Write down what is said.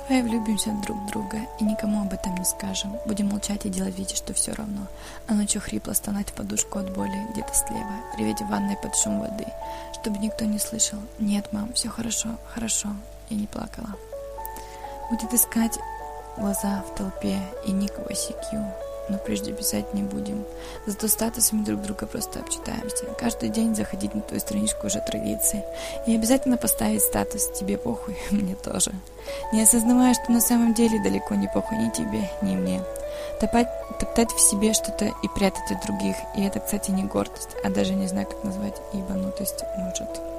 Давай влюбимся друг в друга и никому об этом не скажем. Будем молчать и делать вид, что все равно. А ночью хрипло стонать в подушку от боли где-то слева, реветь в ванной под шум воды, чтобы никто не слышал. Нет, мам, все хорошо, хорошо. Я не плакала. Будет искать глаза в толпе и ник в ICQ. Но прежде писать не будем. Зато статусами друг друга просто обчитаемся. Каждый день заходить на твою страничку уже традиции. И обязательно поставить статус «Тебе похуй, мне тоже». Не осознавая, что на самом деле далеко не похуй ни тебе, ни мне. Топтать в себе что-то и прятать от других. И это, кстати, не гордость, а даже не знаю, как назвать, ебанутость, может.